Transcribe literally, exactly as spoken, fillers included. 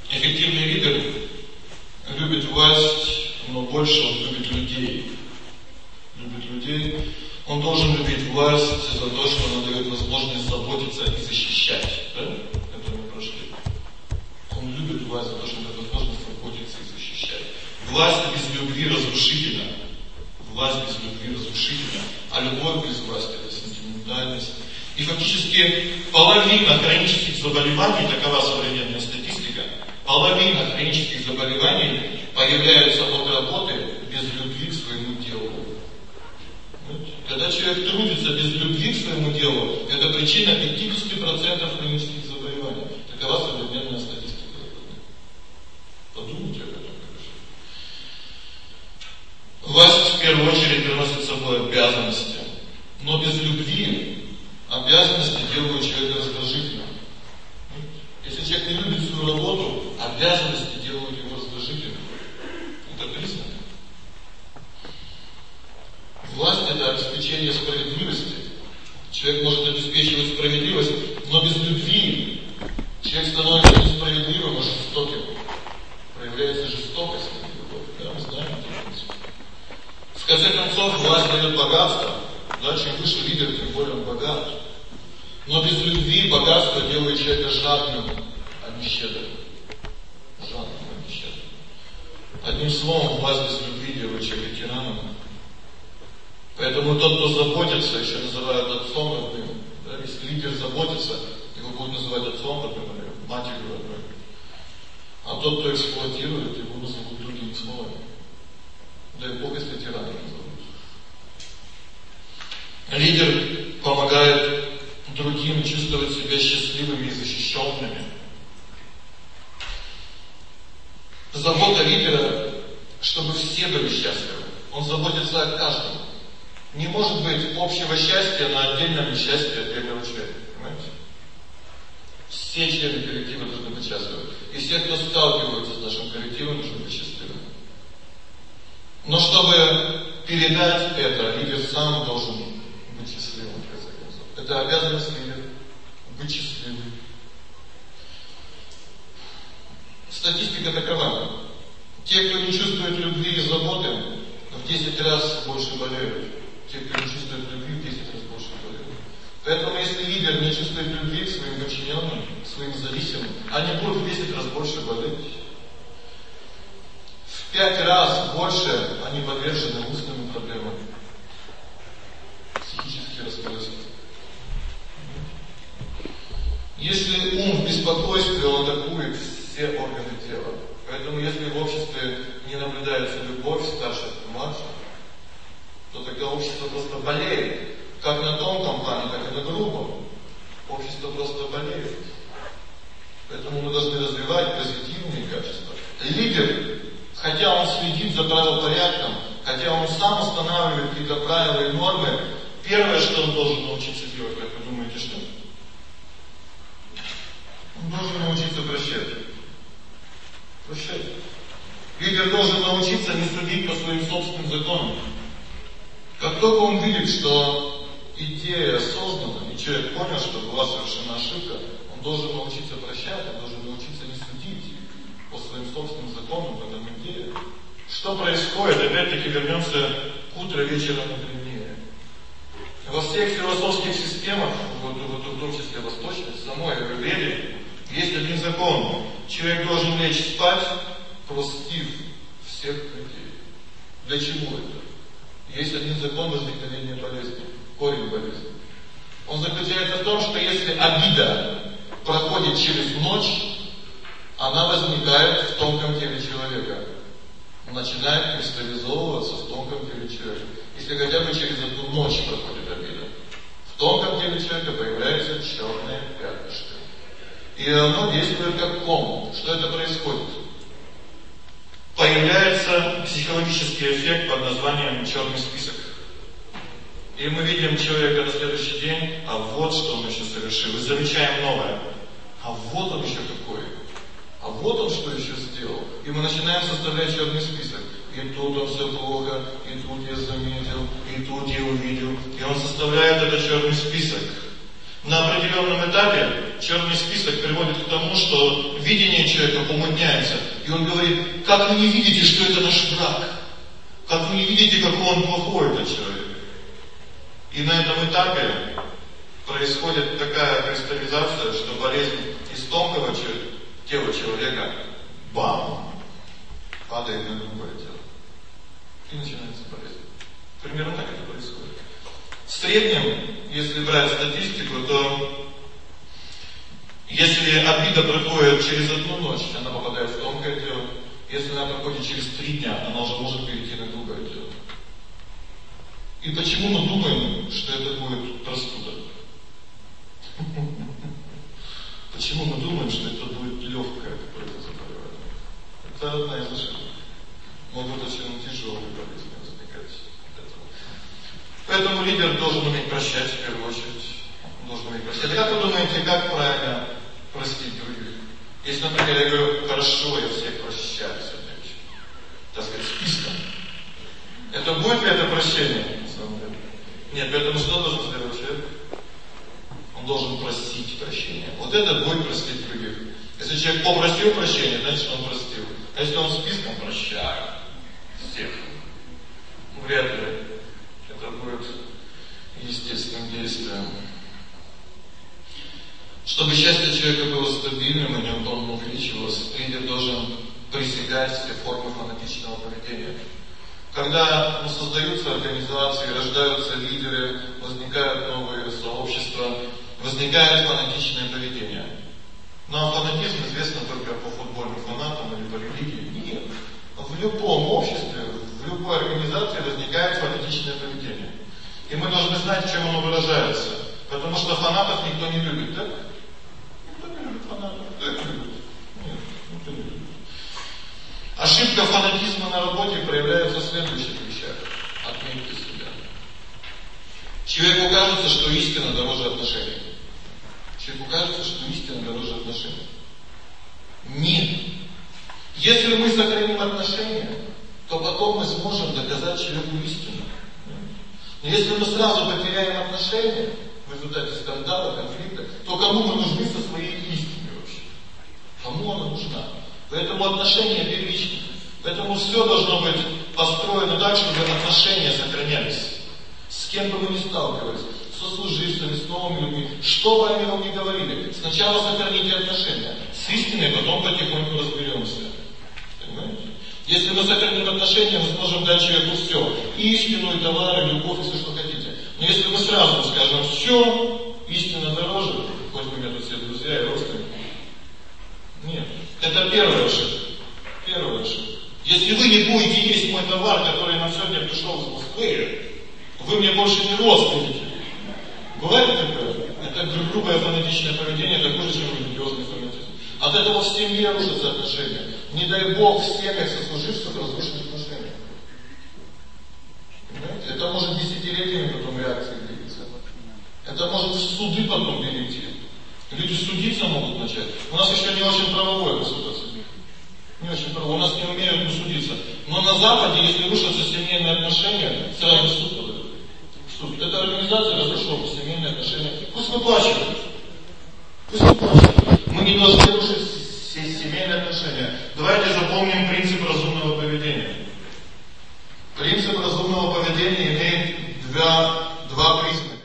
Эффективный лидер любит власть, но больше он любит людей. Любит людей. Он должен любить власть за то, что она дает возможность заботиться и защищать. Да? Это мы прошли. Он любит власть за то, что она дает возможность заботиться и защищать. Власть без любви разрушительна. Власть без любви разрушительна. А любовь без власти — это сентиментальность. И фактически половина хронических заболеваний, такова современная статистика, половина хронических заболеваний появляются от работы без любви к своему делу. Когда человек трудится без любви к своему делу, это причина пятьдесят процентов хронических заболеваний. Такова современная статистика. Подумайте об этом. Власть в первую очередь приносит с собой обязанности. Но без любви обязанности делают человека раздражительным. Если человек не любит свою работу, обязанности делают его раздражительным. Это признак. Власть — это обеспечение справедливости. Человек может обеспечивать справедливость, но без любви человек становится несправедливым и жестоким. Проявляется жестокость. Да, мы знаем это. В конце концов, власть дает богатство. Да, чем выше лидер, тем более он богат. Но без любви богатство делает человека жадным, а не щедрым. Жадным, а не щедрым. Одним словом, власть без любви делает человека тираном. Поэтому тот, кто заботится, еще называют отцом родным. Да, если лидер заботится, его будут называть отцом родным, матерью родной. А тот, кто эксплуатирует, его назовут другими словами. Дай Бог, если тираном назовут. Лидер помогает другим чувствовать себя счастливыми и защищенными. Забота лидера, чтобы все были счастливы. Он заботится о каждом. Не может быть общего счастья на отдельном несчастье отдельного человека. Понимаете? Все члены коллектива должны быть счастливы. И все, кто сталкивается с нашим коллективом, должны быть счастливы. Но чтобы передать это, лидер сам должен быть счастливым. Это обязанность лидера — быть счастливым. Статистика такова. Те, кто не чувствует любви и заботы, в десять раз больше болеют. Те, кто не чувствует любви, в десять раз больше болеют. Поэтому если лидер не чувствует любви к своим подчиненным, к своим зависимым, они будут в десять раз больше болеть. В пять раз больше они подвержены умственным проблемам, психические расстройства. Если ум в беспокойстве, он атакует все органы тела. Поэтому если в обществе не наблюдается любовь старших и младших, то тогда общество просто болеет. Как на тонком плане, так и на грубом. Общество просто болеет. Поэтому мы должны развивать позитивные качества. Лидер, хотя он следит за правопорядком, хотя он сам устанавливает какие-то правила и нормы, первое, что он должен научиться делать, как вы думаете, что? Он должен научиться прощать. Прощать. Лидер должен научиться не судить по своим собственным законам. Как только он видит, что идея осознанна, и человек понял, что была совершена ошибка, он должен научиться прощать, он должен научиться не судить по своим собственным законам, по этому идее. Что происходит? Опять-таки вернемся к утру, вечером и древнее. Во всех философских системах, вот, вот, в том числе восточной, самой Аюрведе, есть один закон. Человек должен лечь спать, простив всех людей. Для чего это? Есть один закон возникновения болезни, корень болезни. Он заключается в том, что если обида проходит через ночь, она возникает в тонком теле человека. Начинает кристаллизовываться в тонком теле человека. Если хотя бы через одну ночь проходит обида, в тонком теле человека появляется черное пятнышко. И оно действует как ком. Что это происходит? Появляется психологический эффект под названием черный список. И мы видим человека на следующий день, а вот что он еще совершил. И замечаем новое. А вот он еще какой. А вот он что еще сделал. И мы начинаем составлять черный список. И тут он все плохо, и тут я заметил, и тут я увидел. И он составляет этот черный список. На определенном этапе черный список приводит к тому, что видение человека помутняется. И он говорит, как вы не видите, что это наш враг? Как вы не видите, какой он плохой, этот человек? И на этом этапе происходит такая кристаллизация, что болезнь из тонкого тела человека, бам, падает на другое тело. И начинается болезнь. Примерно так это происходит. В среднем, если брать статистику, то если обида проходит через одну ночь, она попадает в тонкое тело. Если она проходит через три дня, она уже может перейти на другое тело. И почему мы думаем, что это будет простуда? Почему мы думаем, что это будет легкое какое-то заболевание? Это одна из ошибок. Могут очень тяжелые болезни возникать от этого. Поэтому лидер должен уметь прощать в первую очередь. Он должен уметь прощать. Как вы думаете, как правильно простить других? Если, например, я говорю, хорошо, я всех прощаю сегодня вечером. Так сказать, списком. Это будет ли это прощение? На самом деле? Нет, поэтому что должен сделать человек? Он должен просить прощения. Вот это будет простить других. Если человек попросил прощения, значит он простил. А если он списком прощает всех, вряд ли это будет естественным действием. Чтобы счастье человека было стабильным и неуклонно увеличивалось, лидер должен пресекать все формы фанатичного поведения. Когда ну, создаются организации, рождаются лидеры, возникают новые сообщества, возникает фанатичное поведение. Но фанатизм известен только по футбольным фанатам или по религии. Нет. В любом обществе, в любой организации возникает фанатичное поведение. И мы должны знать, в чем оно выражается. Потому что фанатов никто не любит, так? Никто не любит фанатов. Так любит. Нет, никто не любит. Ошибка фанатизма на работе проявляется в следующих вещах. Отметьте себя. Человеку кажется, что истина дороже отношений. Человеку кажется, что истина дороже отношений. Нет. Если мы сохраним отношения, то потом мы сможем доказать человеку истину. Но если мы сразу потеряем отношения в результате скандала, конфликта, то кому мы нужны со своей истиной вообще? Кому она нужна? Поэтому отношения первичны. Поэтому все должно быть построено так, чтобы отношения сохранялись. С кем бы мы ни сталкивались, со служителями, с новыми людьми, что бы они вам ни говорили, сначала сохраните отношения. С истиной потом потихоньку разберемся. Понимаете? Если мы сохраним отношения, мы сможем дать человеку все. И истину, и товары, и любовь, и все, что хотите. Но если мы сразу скажем, все, истина дороже, хоть у меня тут все друзья и родственники. Нет. Это первая ошибка. Первая ошибка. Если вы не будете есть мой товар, который нам сегодня пришел из Москвы, вы мне больше не родственники. Бывает такое? Это грубое фанатичное поведение, это хуже, чем религиозный фанатизм. От этого в семье рушатся отношения. Не дай Бог в семьях сослуживцев разрушить отношения. Понимаете? Это может десятилетиями потом реакции двигаться. Это может в суды потом перейти. Люди судиться могут начать. У нас еще не очень правовое государство. Не очень правовое. У нас не умеют судиться. Но на Западе, если рушатся семейные отношения, сразу в суд подают. Суд. Эта организация разрушила семейные отношения. Пусть выплачивают. Пусть выплачивают. Мы не должны рушить семейные отношения. Давайте запомним принцип